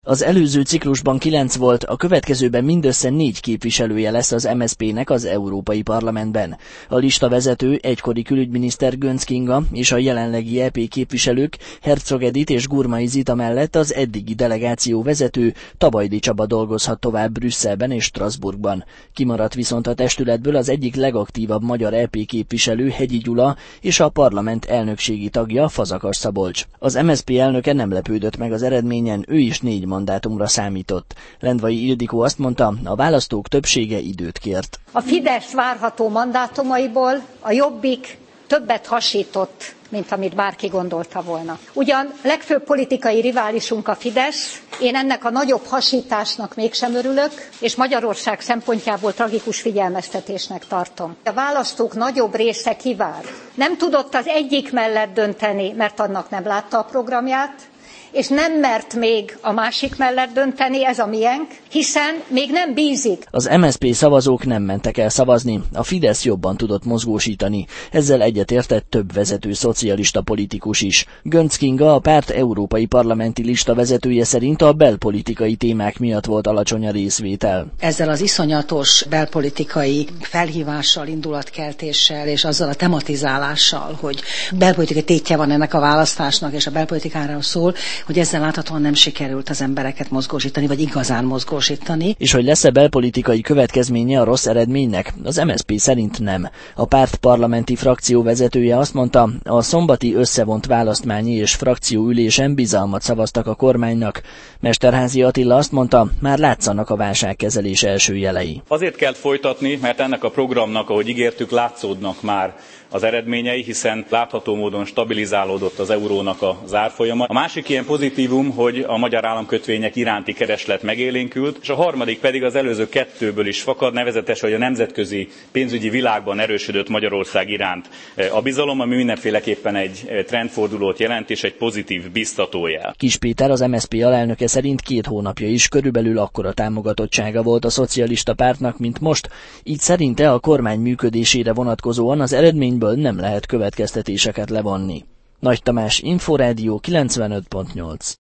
Az előző ciklusban 9 volt, a következőben mindössze 4 képviselője lesz az MSZP-nek az Európai Parlamentben. A listavezető egykori külügyminiszter Göncz Kinga és a jelenlegi EP képviselők Herzog Edith és Gurmai Zita mellett az eddigi delegáció vezető Tabajdi Csaba dolgozhat tovább Brüsszelben és Strasbourgban. Kimaradt viszont a testületből az egyik legaktívabb magyar EP képviselő Hegyi Gyula és a parlament elnökségi tagja Fazakas Szabolcs. Az MSZP elnöke nem lepődött meg az eredményen, ő is 4 mandátumra számított. Lendvai Ildikó azt mondta, a választók többsége időt kért. A Fidesz várható mandátumaiból a Jobbik többet hasított, mint amit bárki gondolta volna. Ugyan legfőbb politikai riválisunk a Fidesz, én ennek a nagyobb hasításnak mégsem örülök, és Magyarország szempontjából tragikus figyelmeztetésnek tartom. A választók nagyobb része kivár. Nem tudott az egyik mellett dönteni, mert annak nem látta a programját, és nem mert még a másik mellett dönteni, ez a miénk, hiszen még nem bízik. Az MSZP szavazók nem mentek el szavazni, a Fidesz jobban tudott mozgósítani. Ezzel egyetértett több vezető szocialista politikus is. Göncz Kinga, a párt európai parlamenti lista vezetője szerint a belpolitikai témák miatt volt alacsony a részvétel. Ezzel az iszonyatos belpolitikai felhívással, indulatkeltéssel és azzal a tematizálással, hogy belpolitikai tétje van ennek a választásnak és a belpolitikáról szól, hogy ezzel láthatóan nem sikerült az embereket mozgósítani, vagy igazán mozgósítani. És hogy lesz-e belpolitikai következménye a rossz eredménynek? Az MSZP szerint nem. A párt parlamenti frakció vezetője azt mondta, a szombati összevont választmányi és frakcióülésen bizalmat szavaztak a kormánynak. Mesterházy Attila azt mondta, már látszanak a válságkezelés első jelei. Azért kell folytatni, mert ennek a programnak, ahogy ígértük, látszódnak már az eredményei, hiszen látható módon stabilizálódott az eurónak az árfolyama. A másik ilyen pozitívum, hogy a magyar államkötvények iránti kereslet megélénkült, és a harmadik pedig az előző kettőből is fakad, nevezetes, hogy a nemzetközi pénzügyi világban erősödött Magyarország iránt a bizalom, ami mindenféleképpen egy trendfordulót jelent és egy pozitív biztatójel. Kiss Péter, az MSZP alelnöke szerint 2 hónapja is körülbelül akkora támogatottsága volt a szocialista pártnak, mint most, így szerinte a kormány működésére vonatkozóan az eredményből nem lehet következtetéseket levonni. Nagy Tamás, Inforádió 95.8.